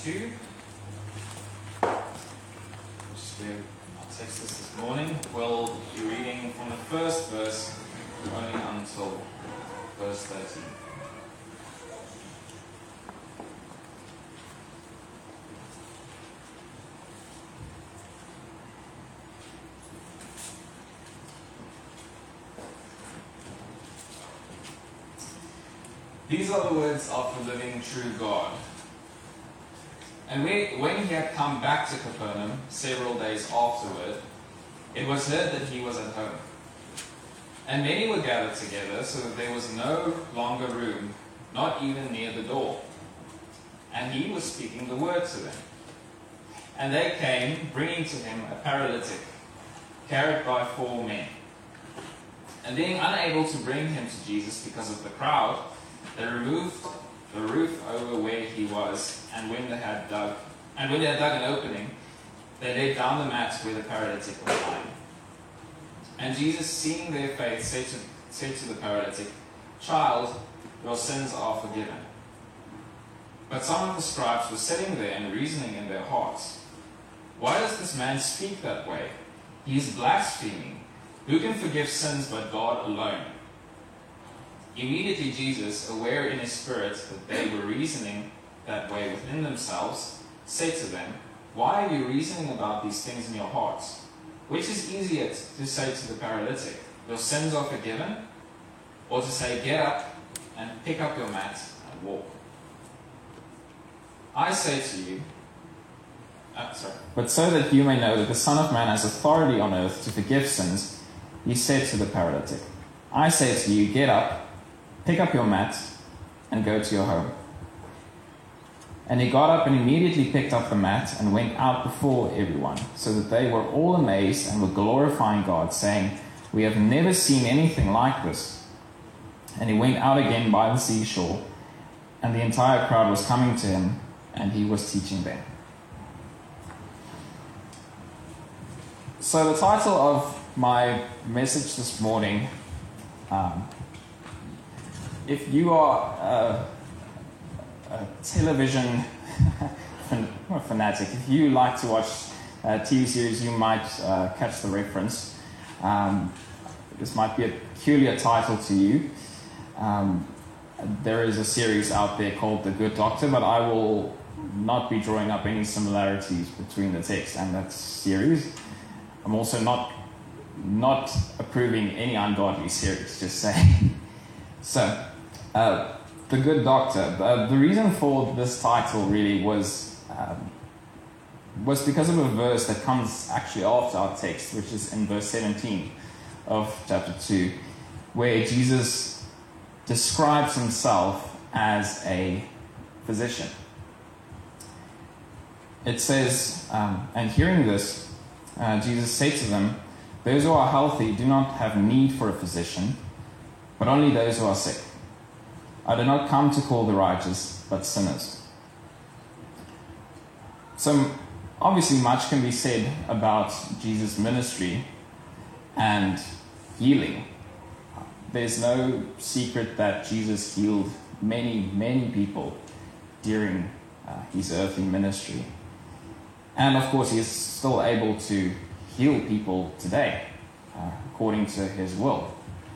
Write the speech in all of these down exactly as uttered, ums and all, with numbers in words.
two. Just do our text this morning. We'll be reading from the first verse only until verse thirteen. These are the words of the living true God. And when he had come back to Capernaum several days afterward, it was heard that he was at home. And many were gathered together, so that there was no longer room, not even near the door. And he was speaking the word to them. And they came, bringing to him a paralytic, carried by four men. And being unable to bring him to Jesus because of the crowd, they removed the roof over where he was, and when they had dug, and when they had dug an opening, they laid down the mat where the paralytic was lying. And Jesus, seeing their faith, said to, said to the paralytic, "Child, your sins are forgiven." But some of the scribes were sitting there and reasoning in their hearts, "Why does this man speak that way? He is blaspheming. Who can forgive sins but God alone?" Immediately Jesus, aware in his spirit that they were reasoning that way within themselves, said to them, "Why are you reasoning about these things in your hearts? Which is easier to say to the paralytic, 'Your sins are forgiven,' or to say, 'Get up and pick up your mat and walk'? I say to you, uh, sorry, but so that you may know that the Son of Man has authority on earth to forgive sins, he said to the paralytic, I say to you, get up, pick up your mat, and go to your home." And he got up and immediately picked up the mat and went out before everyone, so that they were all amazed and were glorifying God, saying, "We have never seen anything like this." And he went out again by the seashore, and the entire crowd was coming to him, and he was teaching them. So the title of my message this morning, um, if you are a, a television fanatic, if you like to watch uh, T V series, you might uh, catch the reference. Um, this might be a peculiar title to you. Um, there is a series out there called The Good Doctor, but I will not be drawing up any similarities between the text and that series. I'm also not not approving any ungodly series, just saying. So, uh, The Good Doctor. Uh, the reason for this title really was um, was because of a verse that comes actually after our text, which is in verse seventeen of chapter two, where Jesus describes himself as a physician. It says, um, and hearing this, uh, Jesus said to them, "Those who are healthy do not have need for a physician, but only those who are sick. I did not come to call the righteous, but sinners." So, obviously much can be said about Jesus' ministry and healing. There's no secret that Jesus healed many, many people during uh, his earthly ministry. And of course, he is still able to heal people today, uh, according to his will.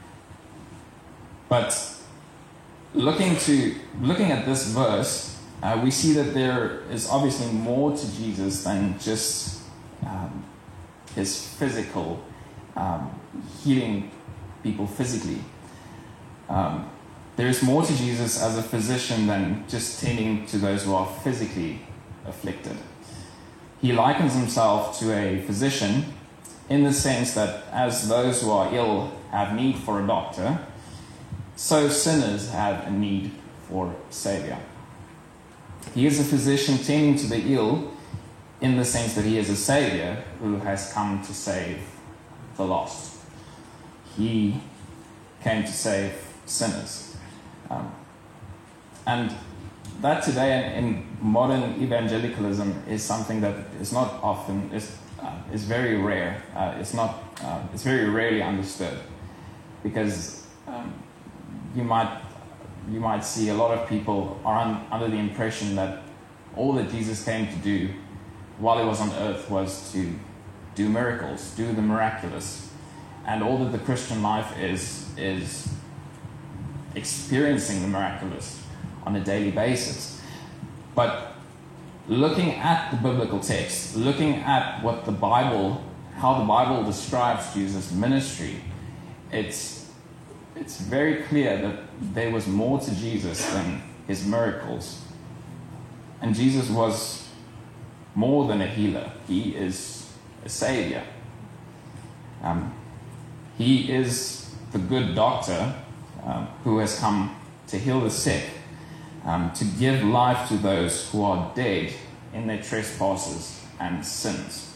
But looking to looking at this verse, uh, we see that there is obviously more to Jesus than just um, his physical um, healing people physically. Um, there is more to Jesus as a physician than just tending to those who are physically afflicted. He likens himself to a physician in the sense that as those who are ill have need for a doctor, so sinners have a need for a Savior. He is a physician tending to the ill in the sense that he is a Savior who has come to save the lost. He came to save sinners. Um, and that today in modern evangelicalism is something that is not often, is, uh, is very rare. Uh, it's not, uh, it's very rarely understood, because um, you might you might see a lot of people are un, under the impression that All that Jesus came to do while he was on earth was to do miracles, do the miraculous. And all that the Christian life is, is experiencing the miraculous on a daily basis. But looking at the biblical text, looking at what the Bible, how the Bible describes Jesus' ministry, it's, it's very clear that there was more to Jesus than his miracles. And Jesus was more than a healer. He is a savior. Um, he is the good doctor um, who has come to heal the sick, um, to give life to those who are dead in their trespasses and sins.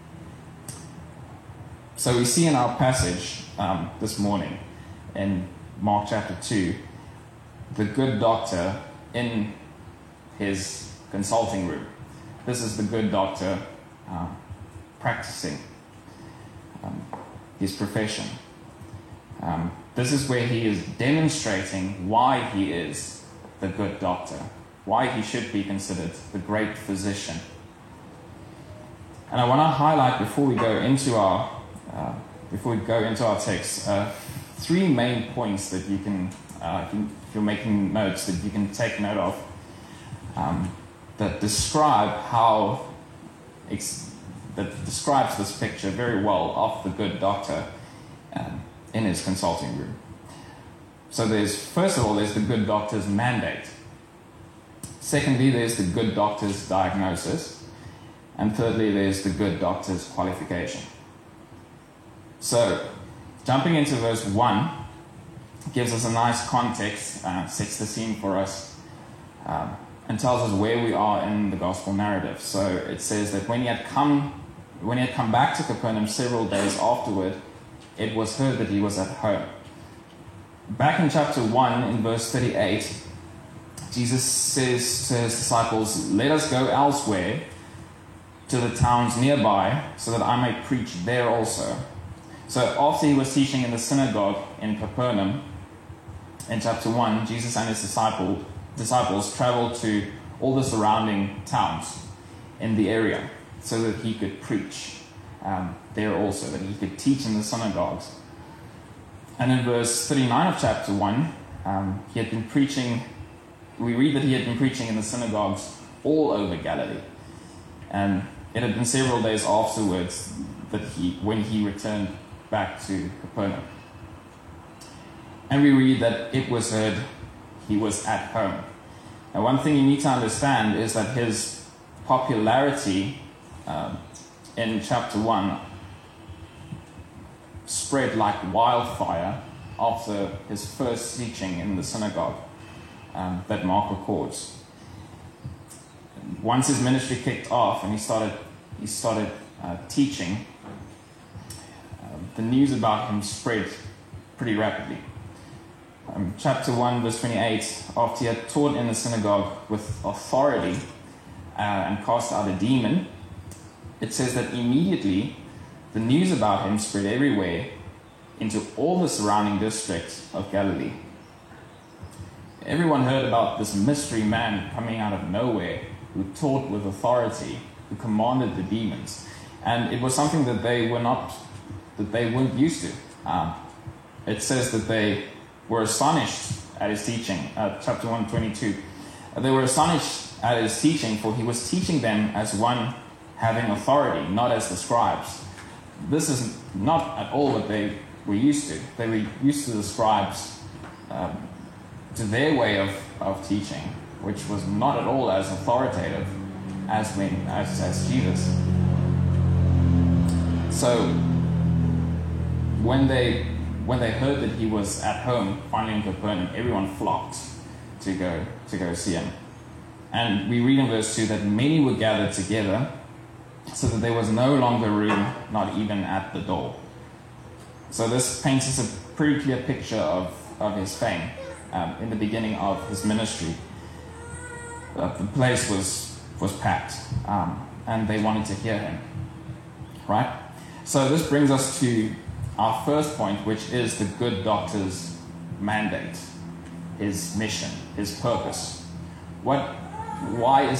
So we see in our passage um, this morning in Mark chapter two, the good doctor in his consulting room. This is the good doctor uh, practicing um, his profession. Um, this is where he is demonstrating why he is the good doctor, why he should be considered the great physician. And I want to highlight before we go into our uh, before we go into our text uh, three main points that you can, uh, if you're making notes, that you can take note of. Um, that describe how ex- that describes this picture very well of the good doctor um, in his consulting room. So there's, first of all, there's the good doctor's mandate. Secondly, there's the good doctor's diagnosis. And thirdly, there's the good doctor's qualification. So, jumping into verse one gives us a nice context, uh, sets the scene for us, um, and tells us where we are in the gospel narrative. So it says that when he had come, when he had come back to Capernaum several days afterward, it was heard that he was at home. Back in chapter one, in verse thirty-eight, Jesus says to his disciples, "Let us go elsewhere to the towns nearby, so that I may preach there also." So after he was teaching in the synagogue in Capernaum, in chapter one, Jesus and his disciple, disciples traveled to all the surrounding towns in the area so that he could preach um, there also, that he could teach in the synagogues. And in verse thirty-nine of chapter one, um, he had been preaching, we read that he had been preaching in the synagogues all over Galilee. And it had been several days afterwards that he, when he returned back to Capernaum. And we read that it was heard he was at home. Now, one thing you need to understand is that his popularity um, in chapter one spread like wildfire after his first teaching in the synagogue um, that Mark records. Once his ministry kicked off and he started, he started uh, teaching, uh, the news about him spread pretty rapidly. Um, chapter one, verse twenty-eight, after he had taught in the synagogue with authority uh, and cast out a demon, it says that immediately the news about him spread everywhere into all the surrounding districts of Galilee. Everyone heard about this mystery man coming out of nowhere who taught with authority, who commanded the demons. And it was something that they were not, that they weren't used to. Um, it says that they were astonished at his teaching, uh, chapter one twenty-two. They were astonished at his teaching, for he was teaching them as one having authority, not as the scribes. This is not at all what they were used to. They were used to the scribes, um, to their way of, of teaching, which was not at all as authoritative as when as, as Jesus. So when they when they heard that he was at home, finally in Capernaum, everyone flocked to go to go see him. And we read in verse two that many were gathered together, so that there was no longer room, not even at the door. So this paints us a pretty clear picture of, of his fame um, in the beginning of his ministry. Uh, the place was was packed, um, and they wanted to hear him. Right? So this brings us to our first point, which is the good doctor's mandate, his mission, his purpose. What? Why is the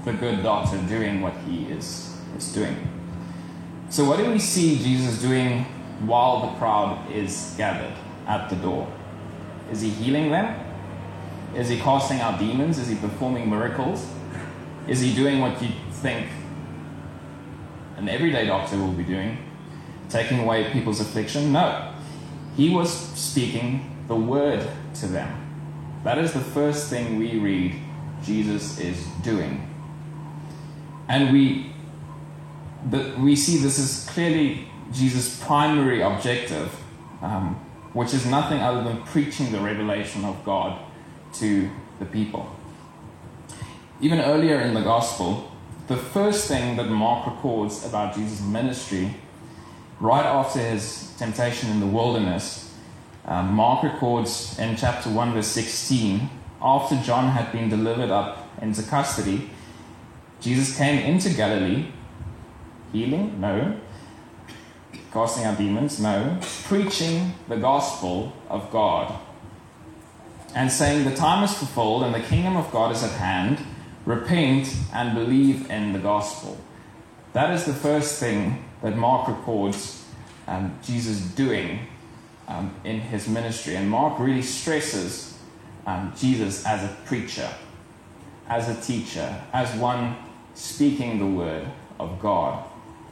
the good doctor doing what he is, is doing. So what do we see Jesus doing while the crowd is gathered at the door? Is he healing them? Is he casting out demons? Is he performing miracles? Is he doing what you think an everyday doctor will be doing? Taking away people's affliction? No. He was speaking the word to them. That is the first thing we read Jesus is doing. And we, the, we see this is clearly Jesus' primary objective, um, which is nothing other than preaching the revelation of God to the people. Even earlier in the Gospel, the first thing that Mark records about Jesus' ministry, right after his temptation in the wilderness, um, Mark records in chapter one, verse sixteen, after John had been delivered up into custody, Jesus came into Galilee, healing? No. Casting out demons? No. Preaching the gospel of God, and saying, the time is fulfilled and the kingdom of God is at hand. Repent and believe in the gospel. That is the first thing that Mark records um, Jesus doing um, in his ministry. And Mark really stresses um, Jesus as a preacher, as a teacher, as one speaking the word of God.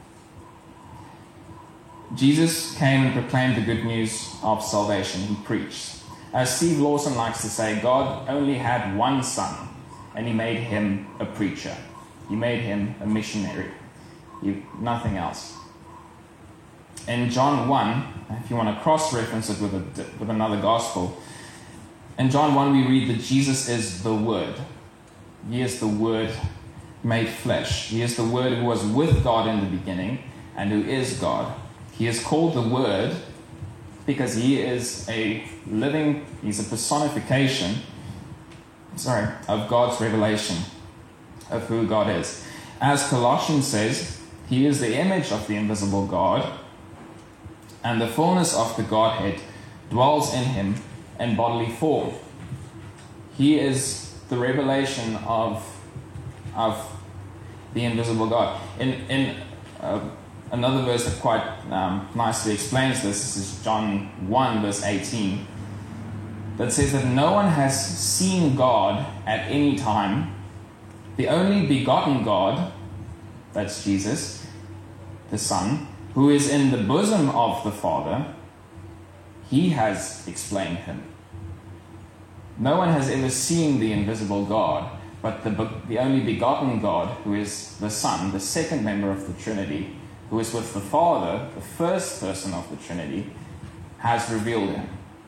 Jesus came and proclaimed the good news of salvation. He preached. As Steve Lawson likes to say, God only had one son, and he made him a preacher. He made him a missionary. He, nothing else. In John one, if you want to cross-reference it with, a, with another gospel, in John one we read that Jesus is the Word. He is the Word made flesh. He is the Word who was with God in the beginning and who is God. He is called the Word because he is a living, he's a personification, sorry, of God's revelation of who God is. As Colossians says, he is the image of the invisible God, and the fullness of the Godhead dwells in him in bodily form. He is the revelation of, of the invisible God. In, in uh, another verse that quite um, nicely explains this, this is John one, verse eighteen, that says that no one has seen God at any time. The only begotten God, that's Jesus, the Son, who is in the bosom of the Father, he has explained him. No one has ever seen the invisible God, but the, the only begotten God, who is the Son, the second member of the Trinity, who is with the Father, the first person of the Trinity, has revealed him.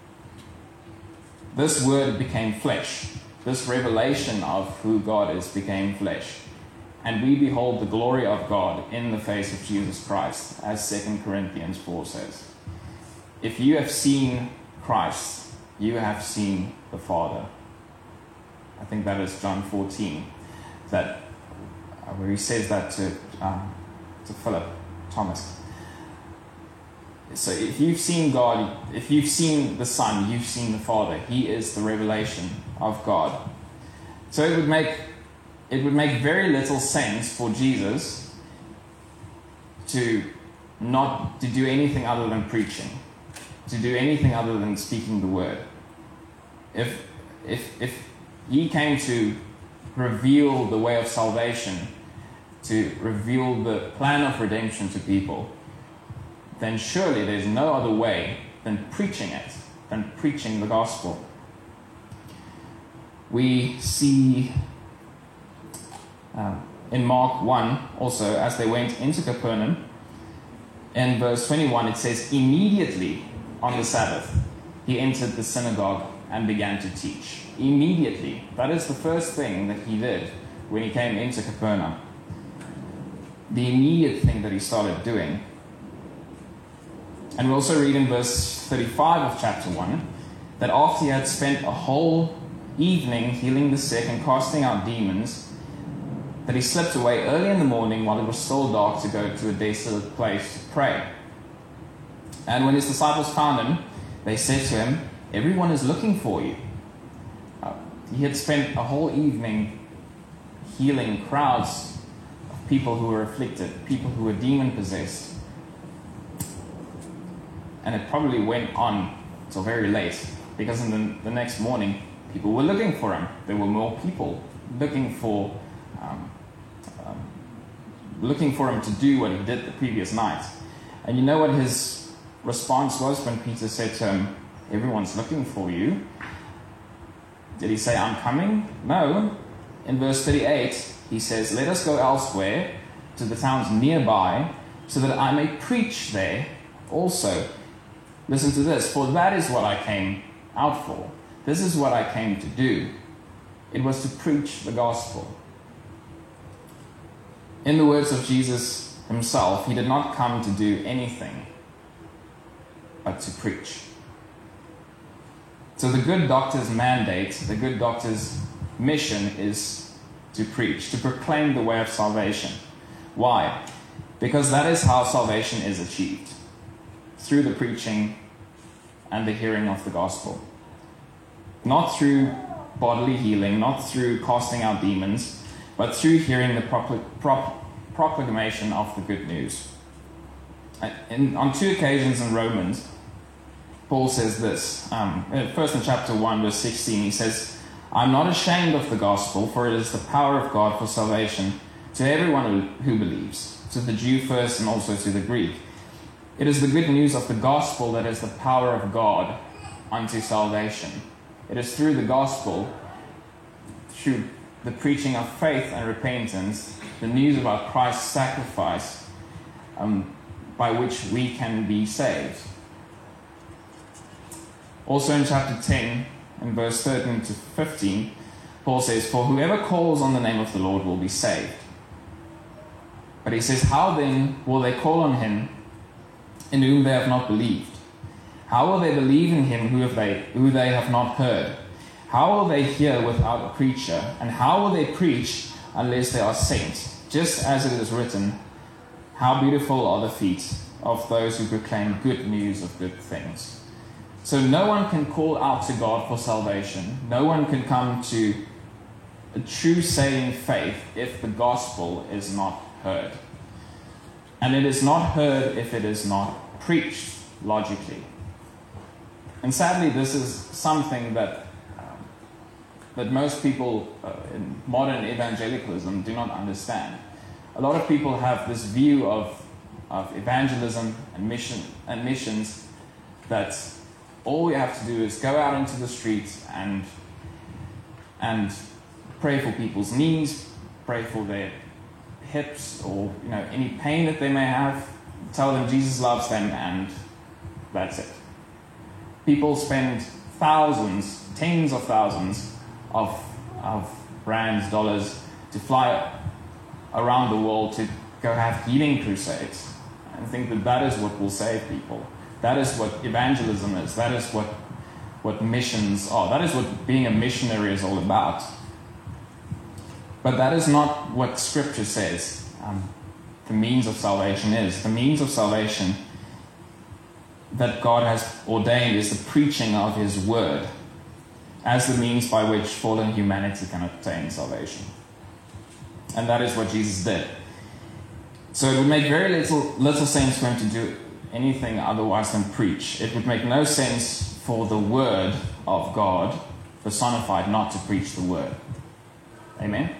This word became flesh. This revelation of who God is became flesh. And we behold the glory of God in the face of Jesus Christ, as Second Corinthians four says. If you have seen Christ, you have seen the Father. I think that is John fourteen, that uh, where he says that to, um, to Philip, Thomas. So if you've seen God, if you've seen the Son, you've seen the Father. He is the revelation of God. So it would make it would make very little sense for Jesus to not to do anything other than preaching, to do anything other than speaking the word. If if if he came to reveal the way of salvation, to reveal the plan of redemption to people, then surely there's no other way than preaching it, than preaching the gospel. We see uh, in Mark one also, as they went into Capernaum, in verse twenty-one it says, immediately on the Sabbath he entered the synagogue and began to teach. Immediately. That is the first thing that he did when he came into Capernaum. The immediate thing that he started doing. And we also read in verse thirty-five of chapter one that after he had spent a whole evening healing the sick and casting out demons, that he slipped away early in the morning while it was still dark to go to a desolate place to pray. And when his disciples found him, they said to him, everyone is looking for you. Uh, he had spent a whole evening healing crowds of people who were afflicted, people who were demon-possessed. And it probably went on till very late, because in the, the next morning, people were looking for him. There were more people looking for um, um, looking for him to do what he did the previous night. And you know what his response was when Peter said to him, "Everyone's looking for you"? Did he say, "I'm coming"? No. In verse thirty-eight, he says, "Let us go elsewhere to the towns nearby, so that I may preach there also." Listen to this. "For that is what I came out for. This is what I came to do. It was to preach the gospel." In the words of Jesus himself, he did not come to do anything but to preach. So the good doctor's mandate, the good doctor's mission is to preach, to proclaim the way of salvation. Why? Because that is how salvation is achieved. Through the preaching and the hearing of the gospel. Not through bodily healing, not through casting out demons, but through hearing the procl- prop- proclamation of the good news. In, on two occasions in Romans, Paul says this. Um, first in chapter one, verse sixteen, he says, "I'm not ashamed of the gospel, for it is the power of God for salvation to everyone who, who believes, to the Jew first and also to the Greek. It is the good news of the gospel that is the power of God unto salvation." It is through the gospel, through the preaching of faith and repentance, the news about Christ's sacrifice, um, by which we can be saved. Also in chapter ten, in verse thirteen to fifteen, Paul says, "For whoever calls on the name of the Lord will be saved." But he says, "How then will they call on him in whom they have not believed? How will they believe in him who have they who they have not heard? How will they hear without a preacher? And how will they preach unless they are sent? Just as it is written, how beautiful are the feet of those who proclaim good news of good things." So no one can call out to God for salvation. No one can come to a true saving faith if the gospel is not heard. And it is not heard if it is not preached logically. And sadly, this is something that um, that most people uh, in modern evangelicalism do not understand. A lot of people have this view of of evangelism and mission and missions that all we have to do is go out into the streets and and pray for people's knees, pray for their hips, or you know any pain that they may have, tell them Jesus loves them, and that's it. People spend thousands, tens of thousands of of rands, dollars to fly around the world to go have healing crusades and think that that is what will save people. That is what evangelism is. That is what what missions are. That is what being a missionary is all about. But that is not what Scripture says um, the means of salvation is. The means of salvation that God has ordained is the preaching of His Word as the means by which fallen humanity can obtain salvation. And that is what Jesus did. So it would make very little, little sense for Him to do anything otherwise than preach. It would make no sense for the Word of God personified not to preach the Word. Amen?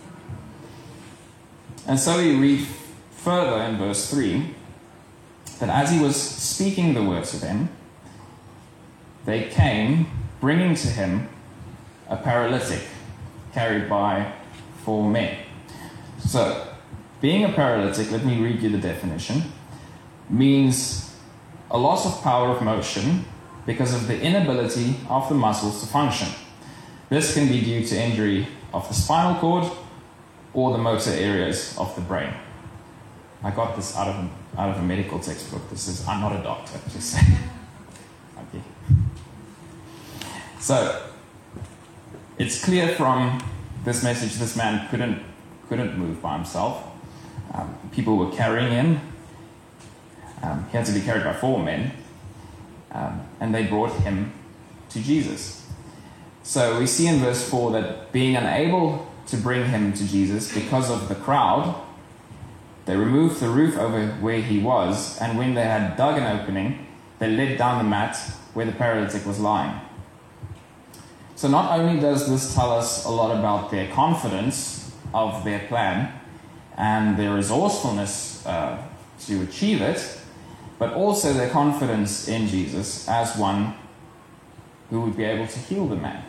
And so we read further in verse three that as He was speaking the word to them, they came, bringing to Him a paralytic carried by four men. So, being a paralytic, let me read you the definition, means a loss of power of motion because of the inability of the muscles to function. This can be due to injury of the spinal cord or the motor areas of the brain. I got this out of a, out of a medical textbook. This is, I'm not a doctor, just saying. Okay. So, it's clear from this message this man couldn't couldn't move by himself. Um, people were carrying him. Um, he had to be carried by four men. Um, and they brought him to Jesus. So we see in verse four that being unable to bring him to Jesus because of the crowd, they removed the roof over where he was, and when they had dug an opening, they let down the mat where the paralytic was lying. So not only does this tell us a lot about their confidence of their plan and their resourcefulness uh, to achieve it, but also their confidence in Jesus as one who would be able to heal the man.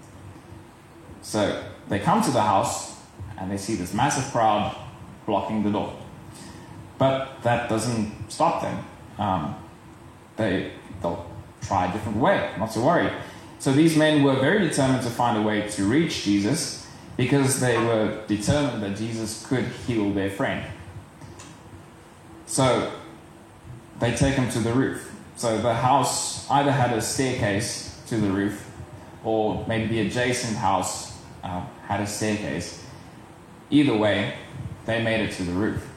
So they come to the house and they see this massive crowd blocking the door. But that doesn't stop them. Um, they, they'll try a different way, not to worry. So these men were very determined to find a way to reach Jesus because they were determined that Jesus could heal their friend. So they take him to the roof. So the house either had a staircase to the roof, or maybe the adjacent house uh, had a staircase. Either way, they made it to the roof.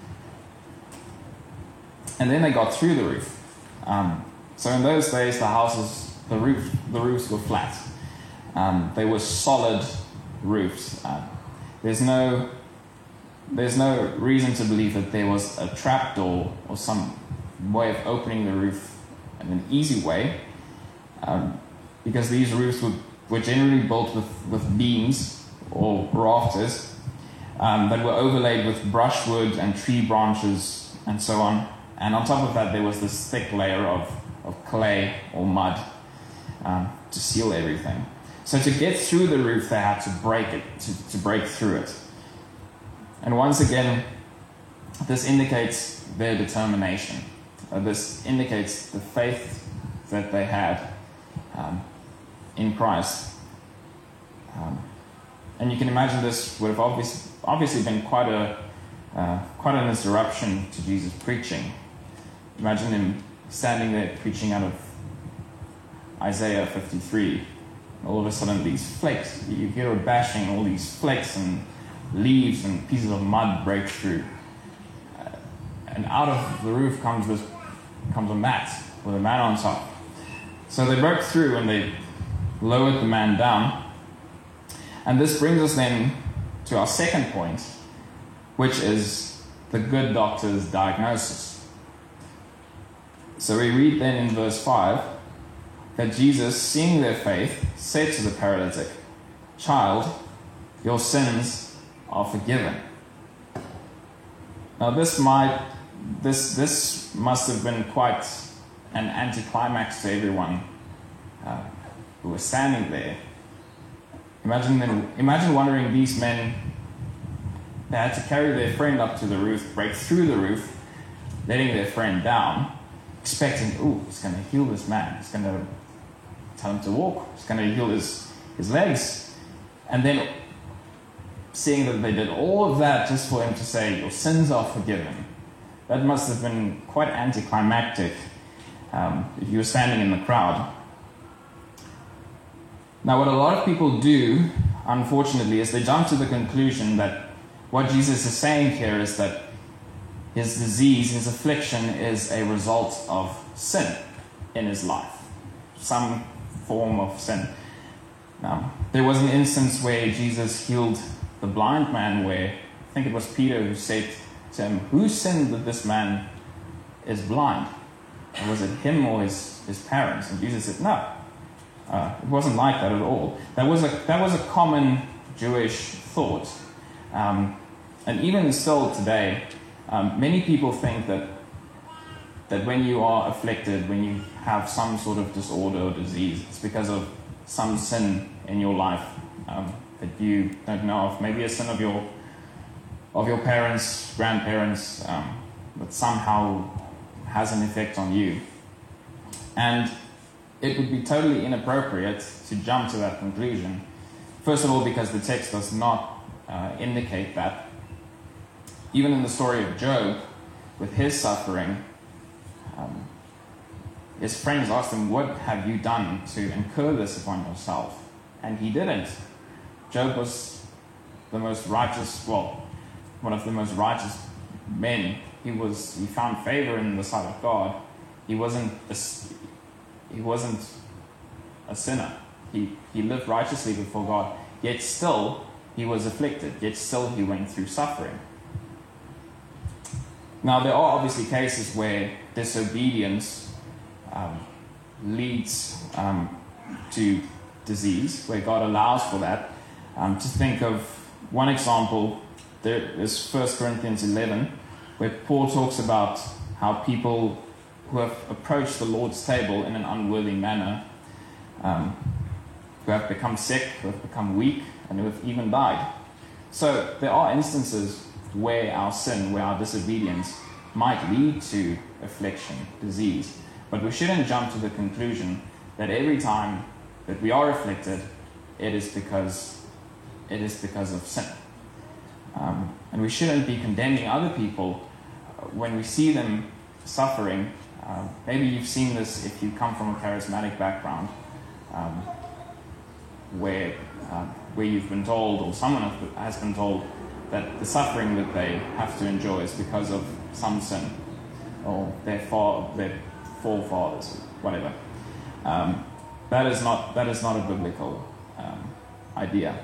And then they got through the roof. Um, so in those days, the houses, the roof, the roofs were flat. Um, they were solid roofs. Uh, there's no, there's no reason to believe that there was a trapdoor or some way of opening the roof in an easy way, um, because these roofs were, were generally built with, with beams or rafters um, that were overlaid with brushwood and tree branches and so on. And on top of that, there was this thick layer of, of clay or mud um, to seal everything. So to get through the roof, they had to break it, to, to break through it. And once again, this indicates their determination. Uh, this indicates the faith that they had um, in Christ. Um, and you can imagine this would have obvious, obviously been quite a uh, quite an interruption to Jesus' preaching. Imagine him standing there preaching out of Isaiah fifty-three. All of a sudden, these flakes, you hear a bashing, all these flakes and leaves and pieces of mud break through. Uh, and out of the roof comes this comes a mat with a man on top. So they broke through and they lowered the man down. And this brings us then to our second point, which is the good doctor's diagnosis. So we read then in verse five that Jesus, seeing their faith, said to the paralytic, "Child, your sins are forgiven." Now this might, this this must have been quite an anticlimax to everyone uh, who was standing there. Imagine them, imagine wondering these men. They had to carry their friend up to the roof, break through the roof, letting their friend down, expecting, "Oh, it's going to heal this man. It's going to tell him to walk. It's going to heal his his legs," and then seeing that they did all of that just for him to say, "Your sins are forgiven." That must have been quite anticlimactic um, if you were standing in the crowd. Now, what a lot of people do, unfortunately, is they jump to the conclusion that what Jesus is saying here is that his disease, his affliction, is a result of sin in his life, some form of sin. Now, there was an instance where Jesus healed the blind man, where I think it was Peter who said to him, "Who sinned that this man is blind? Or was it him or his, his parents?" And Jesus said, "No, uh, it wasn't like that at all." That was a that was a common Jewish thought, um, and even still today, um, many people think that that when you are afflicted, when you have some sort of disorder or disease, it's because of some sin in your life um, that you don't know of. Maybe a sin of your of your parents, grandparents, um, that somehow has an effect on you. And it would be totally inappropriate to jump to that conclusion. First of all, because the text does not uh, indicate that. Even in the story of Job, with his suffering, um, his friends asked him, "What have you done to incur this upon yourself?" And he didn't. Job was the most righteous, well, one of the most righteous men. He was. He found favor in the sight of God. He wasn't. A, he wasn't a sinner. He he lived righteously before God. Yet still, he was afflicted, yet still he went through suffering. Now, there are obviously cases where disobedience um, leads um, to disease, where God allows for that. Um, to think of one example, there is First Corinthians eleven, where Paul talks about how people who have approached the Lord's table in an unworthy manner, um, who have become sick, who have become weak, and who have even died. So there are instances where our sin, where our disobedience might lead to affliction, disease. But we shouldn't jump to the conclusion that every time that we are afflicted, it is because it is because of sin. Um, and we shouldn't be condemning other people when we see them suffering. Uh, maybe you've seen this if you come from a charismatic background, um, where uh, where you've been told, or someone has been told, that the suffering that they have to endure is because of some sin, or their fa- their forefathers, whatever. Um, that is not that is not a biblical um, idea.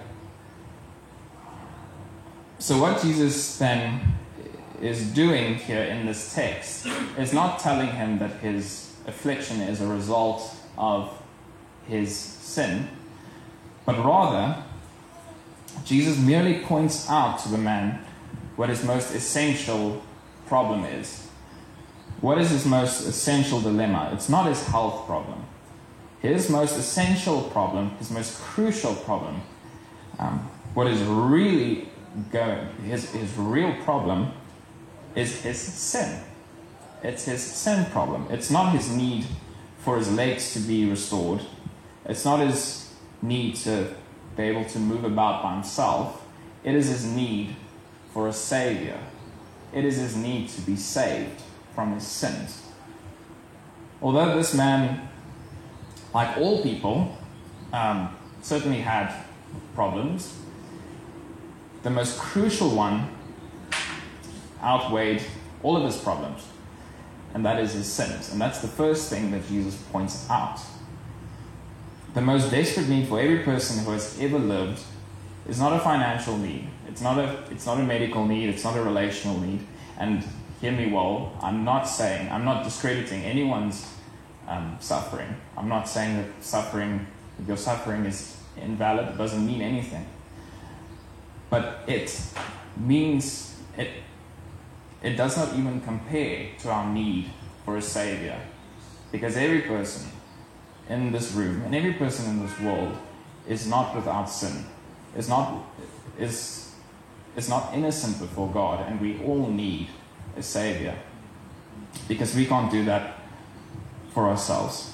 So what Jesus then is doing here in this text is not telling him that his affliction is a result of his sin, but rather Jesus merely points out to the man what his most essential problem is. What is his most essential dilemma? It's not his health problem. His most essential problem, his most crucial problem, um, what is really going, his, his real problem is his sin. It's his sin problem. It's not his need for his legs to be restored. It's not his need to be able to move about by himself. It is his need for a savior. It is his need to be saved from his sins. Although this man, like all people, um, certainly had problems, the most crucial one outweighed all of his problems, and that is his sins. And that's the first thing that Jesus points out. The most desperate need for every person who has ever lived is not a financial need. It's not a, it's not a medical need. It's not a relational need. And hear me well, I'm not saying, I'm not discrediting anyone's um, suffering. I'm not saying that suffering, that your suffering is invalid. It doesn't mean anything. But it means, it, it does not even compare to our need for a savior. Because every person in this room and every person in this world is not without sin. Is not, is, is not innocent before God, and we all need a savior. Because we can't do that for ourselves.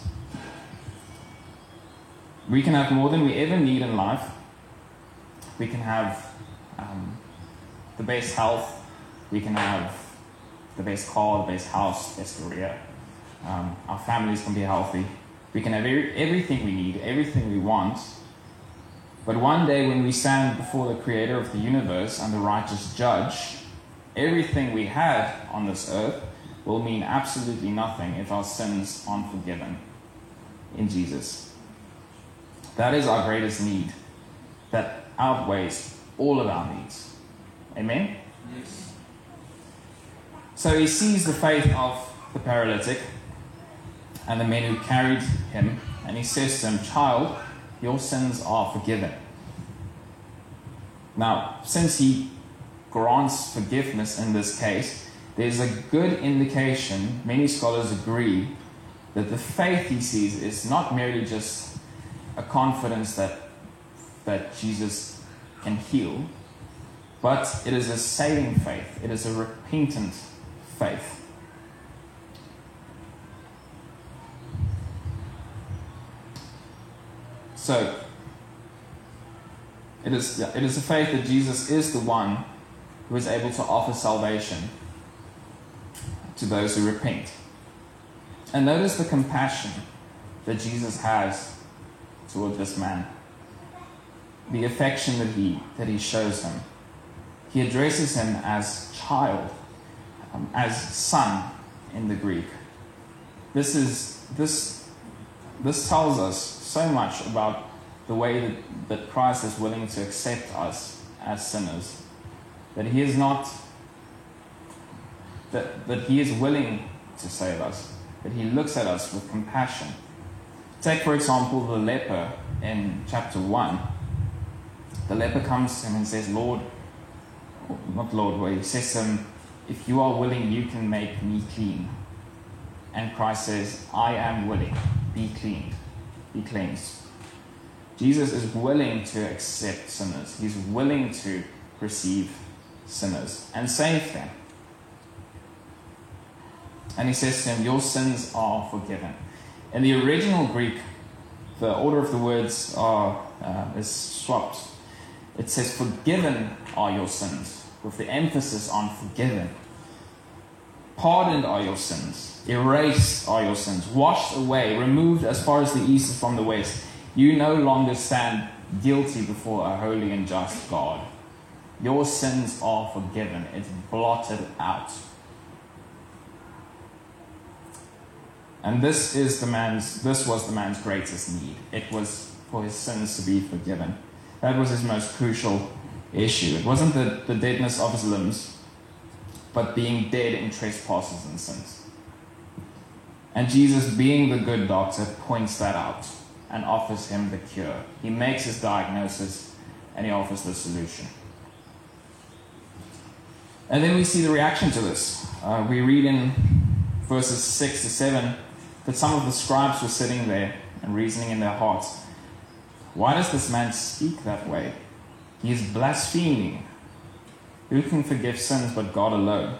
We can have more than we ever need in life. We can have um, the best health. We can have the best car, the best house, best career. Um, our families can be healthy. We can have every, everything we need, everything we want. But one day when we stand before the Creator of the universe and the righteous judge, everything we had on this earth will mean absolutely nothing if our sins aren't forgiven in Jesus. That is our greatest need. That outweighs all of our needs. Amen? Yes. So he sees the faith of the paralytic and the men who carried him, and he says to him, "Child, your sins are forgiven." Now, since he grants forgiveness in this case, there's a good indication, many scholars agree, that the faith he sees is not merely just a confidence that, that Jesus can heal, but it is a saving faith. It is a repentant faith. So, it is, it is a faith that Jesus is the one who is able to offer salvation to those who repent. And notice the compassion that Jesus has toward this man. The affection that he, that he shows him. He addresses him as child, um, as son in the Greek. This is this this tells us so much about the way that, that Christ is willing to accept us as sinners, that he is not, that, that he is willing to save us, that he looks at us with compassion. Take, for example, the leper in chapter one. The leper comes to him and says, Lord, not Lord, where he says to him, if you are willing, you can make me clean. And Christ says, I am willing, be cleaned, be cleansed. Jesus is willing to accept sinners. He's willing to receive sinners and save them. And he says to him, your sins are forgiven. In the original Greek, the order of the words are uh, is swapped. It says, forgiven are your sins, with the emphasis on forgiven. Pardoned are your sins. Erased are your sins. Washed away, removed as far as the east is from the west. You no longer stand guilty before a holy and just God. Your sins are forgiven. It's blotted out. And this is the man's, this was the man's greatest need. It was for his sins to be forgiven. That was his most crucial issue. It wasn't the, the deadness of his limbs, but being dead in trespasses and sins. And Jesus, being the good doctor, points that out and offers him the cure. He makes his diagnosis and he offers the solution. And then we see the reaction to this. Uh, we read in verses six to seven that some of the scribes were sitting there and reasoning in their hearts, why does this man speak that way? He is blaspheming. Who can forgive sins but God alone?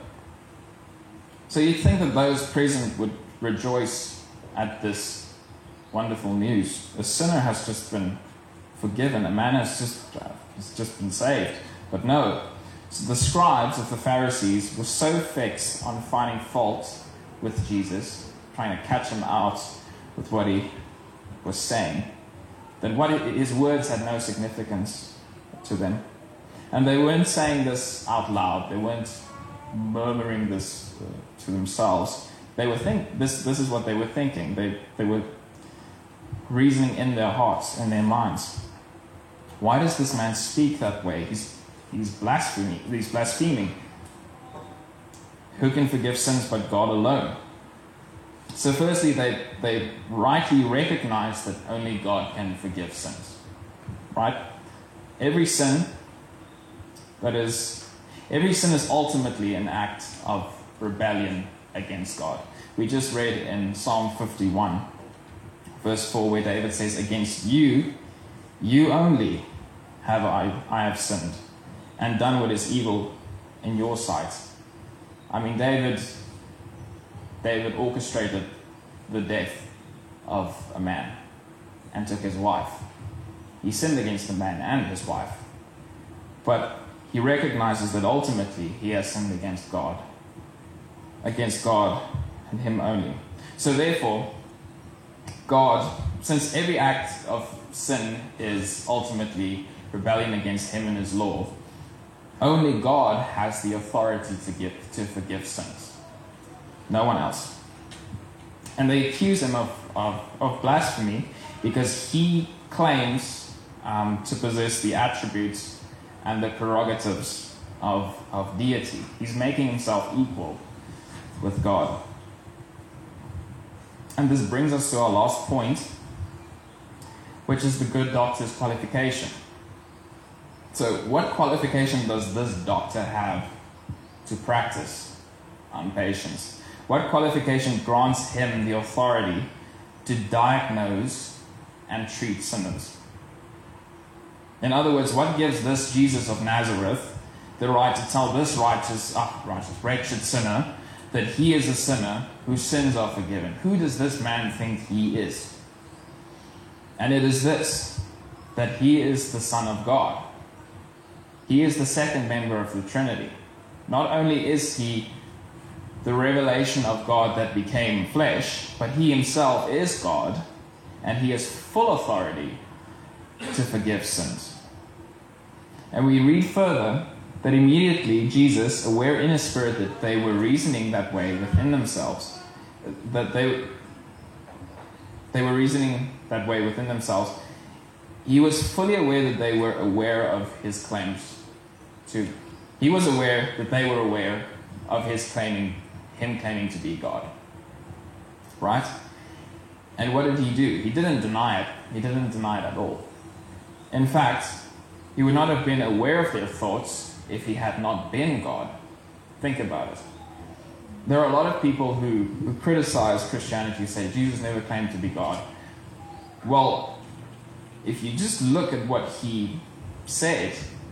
So you'd think that those present would rejoice at this wonderful news. A sinner has just been forgiven. A man has just, uh, has just been saved. But no. So the scribes of the Pharisees were so fixed on finding fault with Jesus, trying to catch him out with what he was saying, that what his words had no significance to them. And they weren't saying this out loud. They weren't murmuring this uh, to themselves. They were think this this is what they were thinking. They they were reasoning in their hearts, in their minds. Why does this man speak that way? He's he's blaspheming. He's blaspheming. Who can forgive sins but God alone? So firstly, they, they rightly recognize that only God can forgive sins. Right? Every sin that is, every sin is ultimately an act of rebellion against God. We just read in Psalm fifty-one, verse four, where David says, against you, you only have I, I have sinned and done what is evil in your sight. I mean, David, David orchestrated the death of a man and took his wife. He sinned against the man and his wife. But he recognizes that ultimately he has sinned against God. Against God and him only. So therefore, God, since every act of sin is ultimately rebellion against him and his law, only God has the authority to give, to forgive sins. No one else. And they accuse him of, of, of blasphemy because he claims um, to possess the attributes and the prerogatives of, of deity. He's making himself equal with God. And this brings us to our last point, which is the good doctor's qualification. So what qualification does this doctor have to practice on patients? What qualification grants him the authority to diagnose and treat sinners? In other words, what gives this Jesus of Nazareth the right to tell this righteous, oh, righteous, wretched sinner that he is a sinner whose sins are forgiven? Who does this man think he is? And it is this, that he is the Son of God. He is the second member of the Trinity. Not only is he the revelation of God that became flesh, but he himself is God, and he has full authority to forgive sins. And we read further that immediately Jesus, aware in his spirit that they were reasoning that way within themselves, that they, they were reasoning that way within themselves, he was fully aware that they were aware of his claims to, he was aware that they were aware of his claiming, him claiming to be God. Right? And what did he do? He didn't deny it. He didn't deny it at all. In fact, he would not have been aware of their thoughts if he had not been God. Think about it. There are a lot of people who, who criticize Christianity, say Jesus never claimed to be God. Well, if you just look at what he said,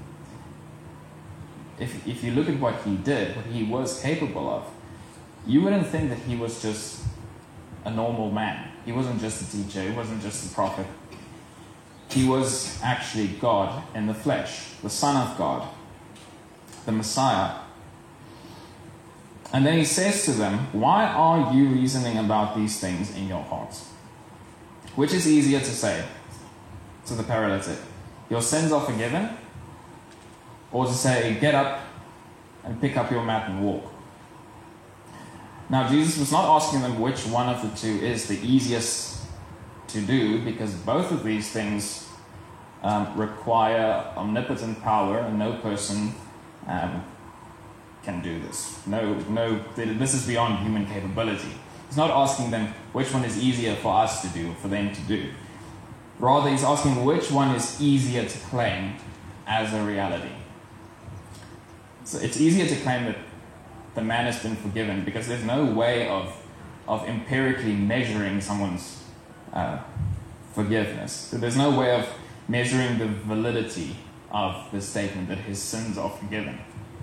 if, if you look at what he did, what he was capable of, you wouldn't think that he was just a normal man. He wasn't just a teacher. He wasn't just a prophet. He was actually God in the flesh, the Son of God, the Messiah. And then he says to them, why are you reasoning about these things in your hearts? Which is easier to say to the paralytic, your sins are forgiven, or to say, get up and pick up your mat and walk? Now, Jesus was not asking them which one of the two is the easiest to do, because both of these things um, require omnipotent power, and no person um, can do this. No, no, this is beyond human capability. He's not asking them which one is easier for us to do, for them to do. Rather, he's asking which one is easier to claim as a reality. So it's easier to claim that the man has been forgiven because there's no way of, of empirically measuring someone's uh, forgiveness. So there's no way of measuring the validity of the statement that his sins are forgiven.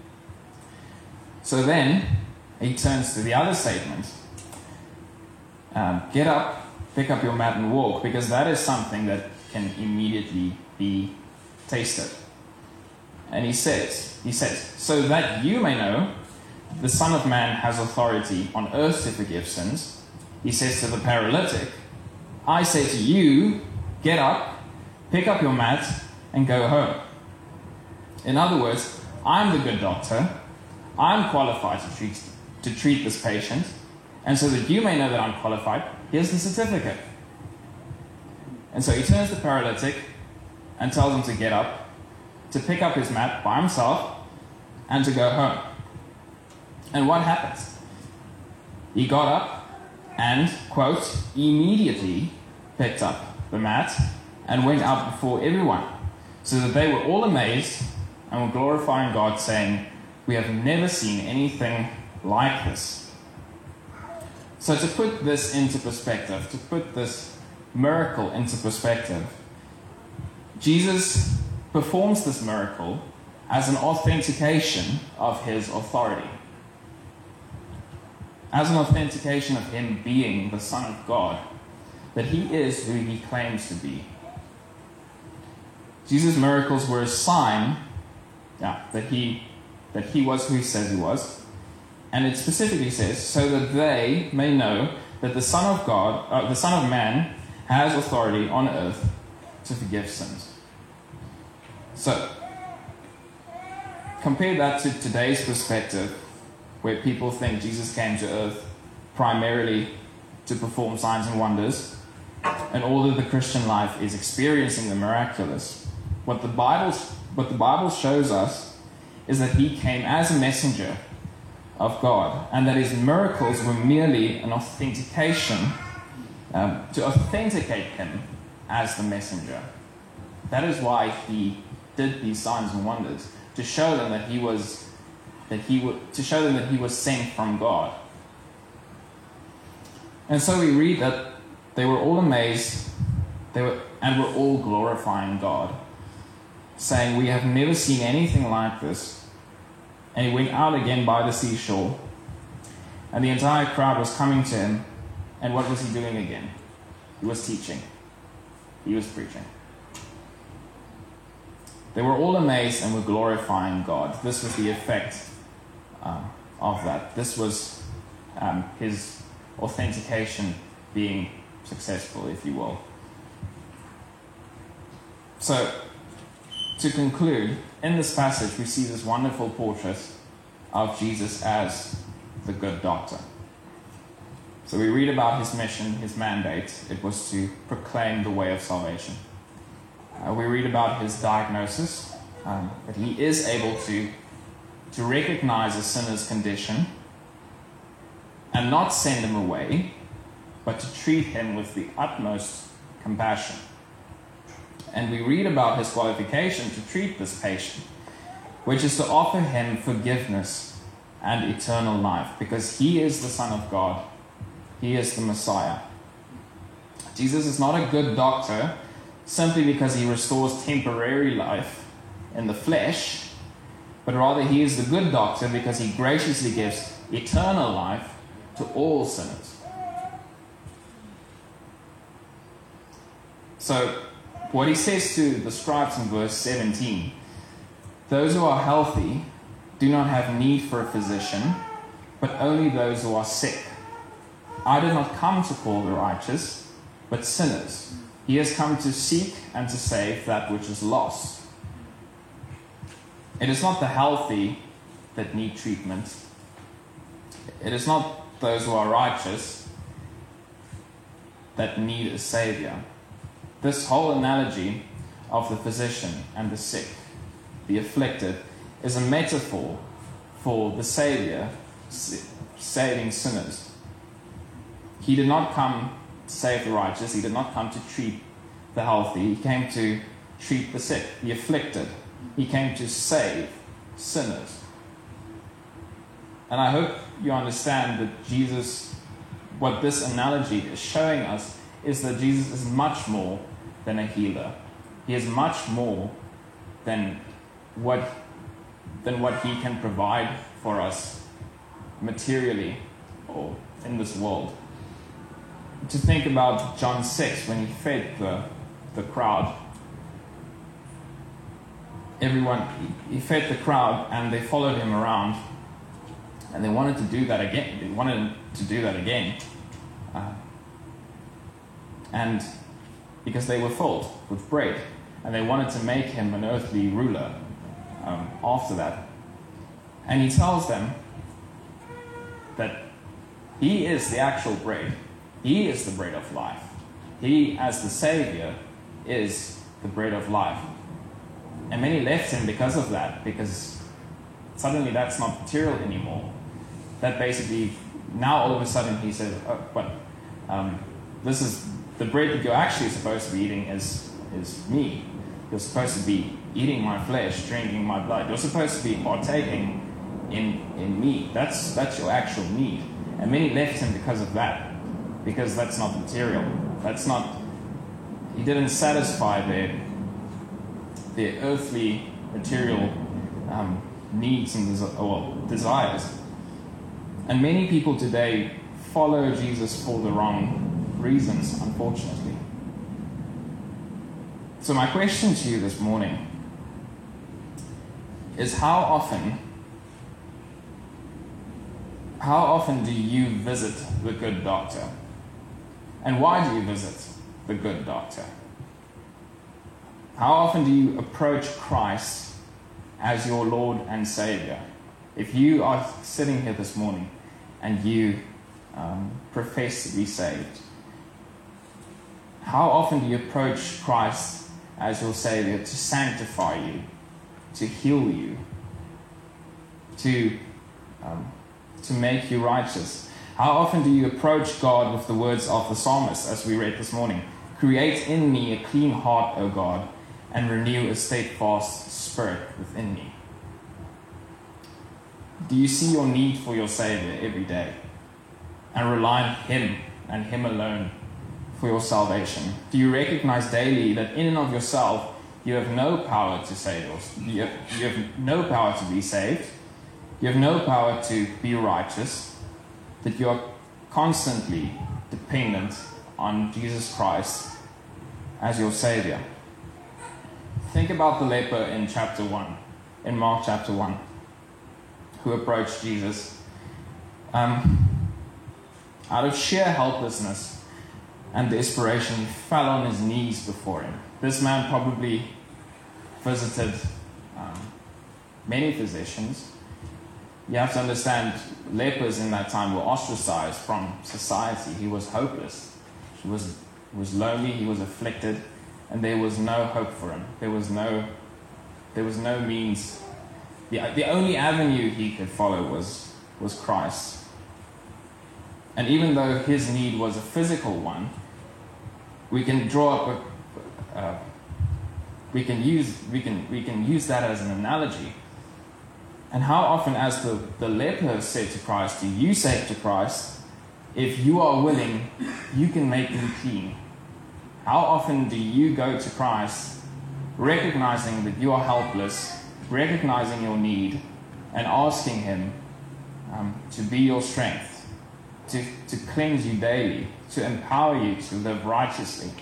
So then he turns to the other statement. Um, get up, pick up your mat and walk, because that is something that can immediately be tasted. And he says, he says, so that you may know the Son of Man has authority on earth to forgive sins. He says to the paralytic, I say to you, get up, pick up your mat, and go home. In other words, I'm the good doctor. I'm qualified to treat, to treat this patient. And so that you may know that I'm qualified, here's the certificate. And so he turns to the paralytic and tells him to get up, to pick up his mat by himself, and to go home. And what happens? He got up and, quote, immediately picked up the mat and went out before everyone, so that they were all amazed and were glorifying God, saying, we have never seen anything like this. So to put this into perspective, to put this miracle into perspective, Jesus performs this miracle as an authentication of his authority. As an authentication of him being the Son of God, that he is who he claims to be. Jesus' miracles were a sign yeah, that he that he was who he says he was. And it specifically says, so that they may know that the Son of God, uh, the Son of Man, has authority on earth to forgive sins. So, compare that to today's perspective, where people think Jesus came to earth primarily to perform signs and wonders, and all of the Christian life is experiencing the miraculous. What the Bible, what the Bible shows us is that he came as a messenger of God, and that his miracles were merely an authentication um, to authenticate him as the messenger. That is why he did these signs and wonders, to show them that he was that he would to show them that he was sent from God. And so we read that they were all amazed, they were and were all glorifying God, saying, we have never seen anything like this. And he went out again by the seashore, and the entire crowd was coming to him. And what was he doing again? He was teaching. He was preaching. They were all amazed and were glorifying God. This was the effect uh, of that. This was um, his authentication being successful, if you will. So, to conclude, in this passage we see this wonderful portrait of Jesus as the good doctor. So we read about his mission, his mandate. It was to proclaim the way of salvation. Uh, we read about his diagnosis. Um, but he is able to, to recognize a sinner's condition and not send him away, but to treat him with the utmost compassion. And we read about his qualification to treat this patient, which is to offer him forgiveness and eternal life, because he is the Son of God. He is the Messiah. Jesus is not a good doctor simply because he restores temporary life in the flesh, but rather he is the good doctor because he graciously gives eternal life to all sinners. So, what he says to the scribes in verse seventeen, those who are healthy do not have need for a physician, but only those who are sick. I did not come to call the righteous, but sinners. He has come to seek and to save that which is lost. It is not the healthy that need treatment. It is not those who are righteous that need a savior. This whole analogy of the physician and the sick, the afflicted, is a metaphor for the Savior saving sinners. He did not come to save the righteous. He did not come to treat the healthy. He came to treat the sick, the afflicted. He came to save sinners. And I hope you understand that Jesus, what this analogy is showing us, is that Jesus is much more than a healer. He is much more than what than what he can provide for us materially or in this world. To think about John six, when he fed the, the crowd. Everyone, he fed the crowd and they followed him around, and they wanted to do that again. They wanted to do that again. Uh, and because they were filled with bread, and they wanted to make him an earthly ruler um, after that. And he tells them that he is the actual bread. He is the bread of life. He, as the Savior, is the bread of life. And many left him because of that, because suddenly that's not material anymore. That basically, now all of a sudden he says, oh, but um, this is the bread that you're actually supposed to be eating is, is me. You're supposed to be eating my flesh, drinking my blood. You're supposed to be partaking in, in me. That's, that's your actual need. And many left him because of that, because that's not material. That's not, he didn't satisfy their, their earthly material um, needs and desi- or desires. And many people today follow Jesus for the wrong reasons, unfortunately. So my question to you this morning is how often, how often do you visit the good doctor? And why do you visit the good doctor? How often do you approach Christ as your Lord and Savior? If you are sitting here this morning and you um, profess to be saved, how often do you approach Christ as your Savior to sanctify you, to heal you, to, um, to make you righteous? How often do you approach God with the words of the psalmist, as we read this morning? Create in me a clean heart, O God, and renew a steadfast spirit within me. Do you see your need for your Savior every day and rely on Him and Him alone for your salvation? Do you recognize daily that in and of yourself you have no power to save yourself? You have, you have no power to be saved. You have no power to be righteous. That you are constantly dependent on Jesus Christ as your Savior. Think about the leper in chapter one, in Mark chapter one, who approached Jesus um, out of sheer helplessness and desperation. He fell on his knees before him. This man probably visited um, many physicians. You have to understand, lepers in that time were ostracized from society. He was hopeless. He was, he was lonely, he was afflicted, and there was no hope for him. There was no There was no means. The, the only avenue he could follow was, was Christ. And even though his need was a physical one, we can draw up a, uh, we can use we can we can use that as an analogy. And how often, as the, the leper said to Christ, do you say to Christ, if you are willing, you can make me clean? How often do you go to Christ recognizing that you are helpless, recognizing your need, and asking him um, to be your strength, to, to cleanse you daily, to empower you to live righteously?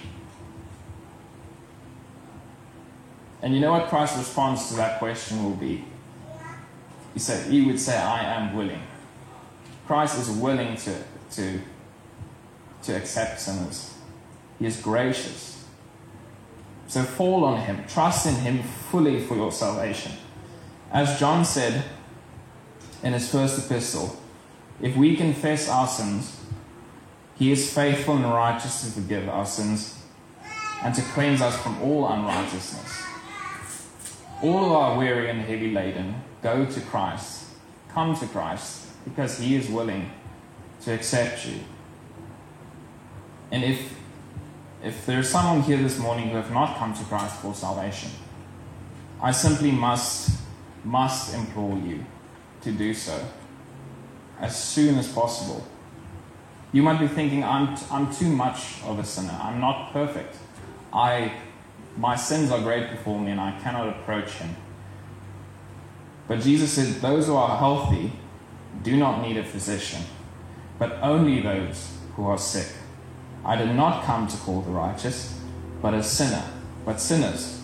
And you know what Christ's response to that question will be? He said, he would say, I am willing. Christ is willing to, to, to accept sinners. He is gracious. So fall on him. Trust in him fully for your salvation. As John said in his first epistle, if we confess our sins, he is faithful and righteous to forgive our sins and to cleanse us from all unrighteousness. All who are weary and heavy laden, go to Christ. Come to Christ, because he is willing to accept you. And if if there is someone here this morning who have not come to Christ for salvation, I simply must must implore you to do so as soon as possible. You might be thinking, I'm I'm too much of a sinner. I'm not perfect. I my sins are great before me, and I cannot approach him. But Jesus said, those who are healthy do not need a physician, but only those who are sick. I did not come to call the righteous, but a sinner, but sinners.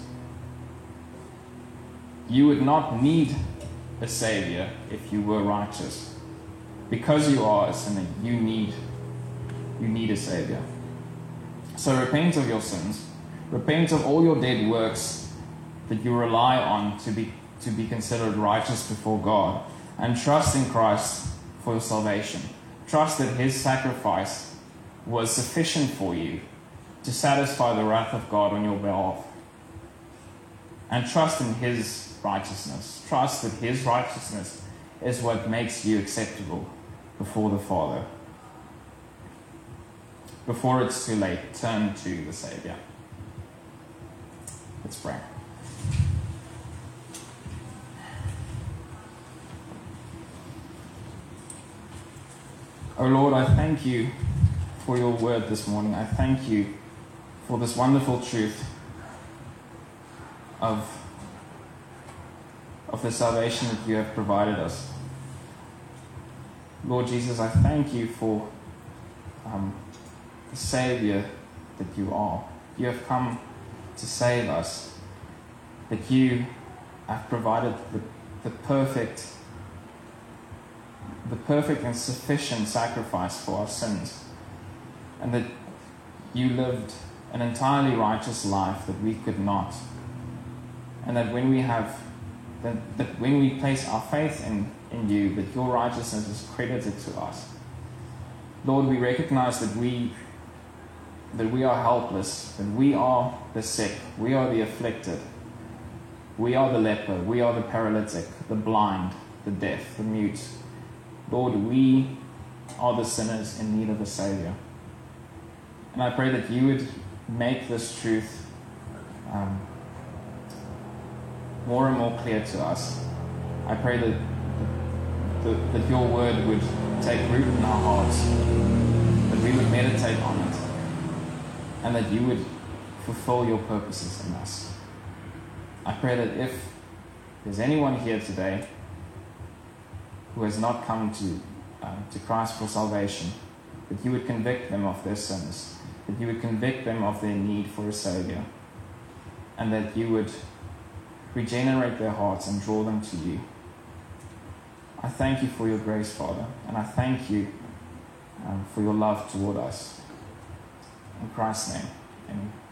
You would not need a savior if you were righteous. Because you are a sinner, you need, you need a savior. So repent of your sins. Repent of all your dead works that you rely on to be to be considered righteous before God, and trust in Christ for your salvation. Trust that his sacrifice was sufficient for you to satisfy the wrath of God on your behalf. And trust in his righteousness. Trust that his righteousness is what makes you acceptable before the Father. Before it's too late, turn to the Savior. Let's pray. Oh Lord, I thank you for your word this morning. I thank you for this wonderful truth of, of the salvation that you have provided us. Lord Jesus, I thank you for um, the Savior that you are. You have come to save us, that you have provided the, the perfect the perfect and sufficient sacrifice for our sins, and that you lived an entirely righteous life that we could not, and that when we have that, that when we place our faith in, in you, that your righteousness is credited to us. Lord, we recognize that we that we are helpless, that we are the sick, we are the afflicted, we are the leper, we are the paralytic, the blind, the deaf, the mute. Lord, we are the sinners in need of a Savior. And I pray that you would make this truth um, more and more clear to us. I pray that, that, that your word would take root in our hearts, that we would meditate on it, and that you would fulfill your purposes in us. I pray that if there's anyone here today who has not come to, um, to Christ for salvation, that you would convict them of their sins, that you would convict them of their need for a Savior, and that you would regenerate their hearts and draw them to you. I thank you for your grace, Father, and I thank you um, for your love toward us. In Christ's name, amen.